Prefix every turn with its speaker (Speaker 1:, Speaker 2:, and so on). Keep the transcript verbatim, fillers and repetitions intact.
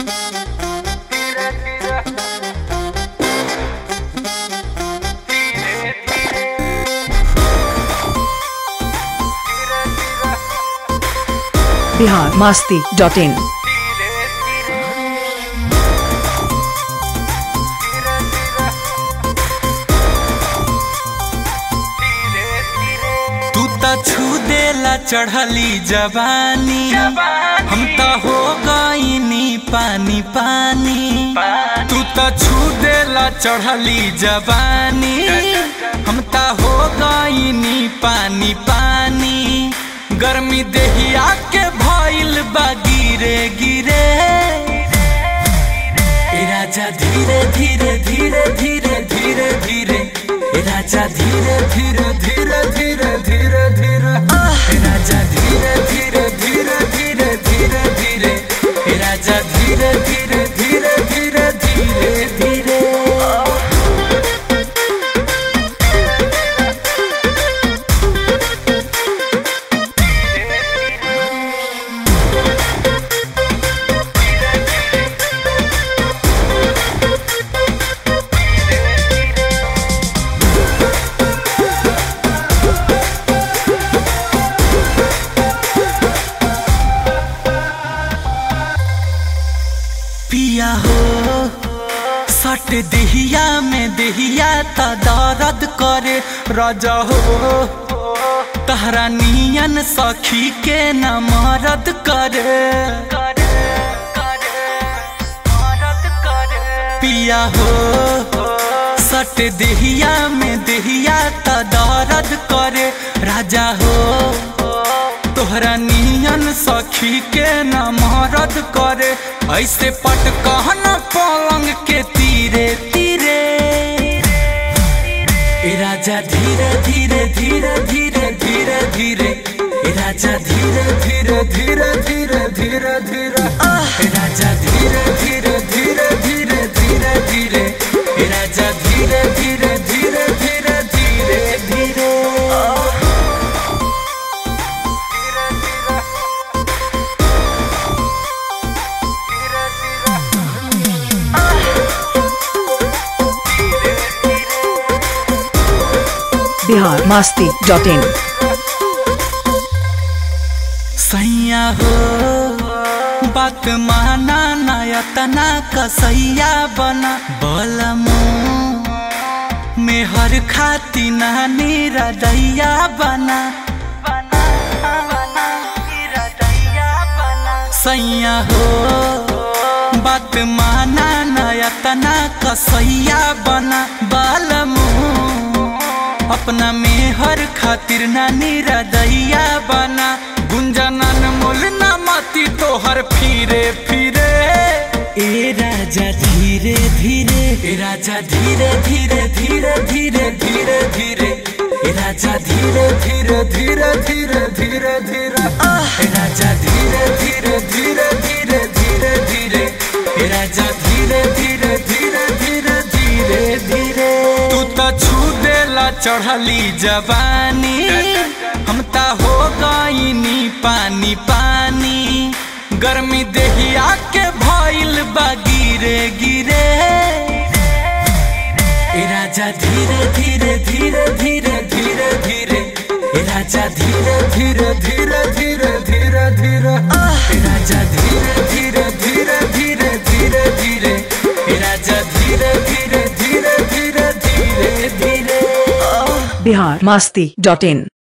Speaker 1: Bihar Masti dot इन।
Speaker 2: तू त छू देला चढ़ली जवानी, हम त हो गईनी पानी पानी। तू त छू देला चढ़ली जवानी, हम त हो गईनी पानी पानी। गर्मी देहिया के भइल बा गिरे गिरे, ए राजा धीरे धीरे धीरे धीरे धीरे धीरे, ए राजा धीरे धीरे धीरे धीरे धीरे धीरे, ए राजा धीरे धीरे धीरे धीरे धीरे धीरे, ए राजा धीरे धीरे धीरे धीरे धीरे धीरे। पिया हो सट देहिया में देहिया त दर्द करे, राजा हो तहरा नियन सखी के न मरद करे। पिया हो सट देहिया में देहिया त दर्द करे, राजा हो तोहरा नियन सखी के न मरद करे। ऐसे पटकन पलंग के तीरे तीरे, ए राजा धीरे धीरे धीरे धीरे धीरे धीरे, ए राजा धीरे धीरे धीरे धीरे धीरे धीरे, ए राजा धीरे धीरे धीरे धीरे धीरे धीरे, ए राजा धीरे धीरे धीरे धीरे धीरे धीरे।
Speaker 1: Bihar Masti dot in.
Speaker 2: सैया हो बात माना नयतना कसैया बना, बलमो मेहर खाती नानी रदैया बना। सैया हो बात माना नयतना कसैया बना, बलमो अपना मेहर खातिर नानी रदैया बना। गुंजनन मोल न मती तोहर फिरे फिरे, ए राजा धीरे धीरे, ए राजा धीरे धीरे धीरे धीरे धीरे धीरे, ए राजा धीरे धीरे धीरे धीरे धीरे धीरे, ए राजा धीरे धीरे धीरे धीरे धीरे धीरे, ए राजा धीरे धीरे धीरे धीरे धीरे धीरे। तू त छू देला चढ़ली जवानी, हम त हो गईनी पानी पानी। गर्मी देहिया के भइल बा गिरे गिरे, ए राजा धीरे धीरे धीरे धीरे धीरे धीरे, ए राजा धीरे धीरे धीरे धीरे धीरे धीरे, ए राजा धीरे धीरे धीरे धीरे धीरे धीरे, ए राजा धीरे धीरे धीरे धीरे धीरे धीरे।
Speaker 1: बिहार मस्ती डॉट इन।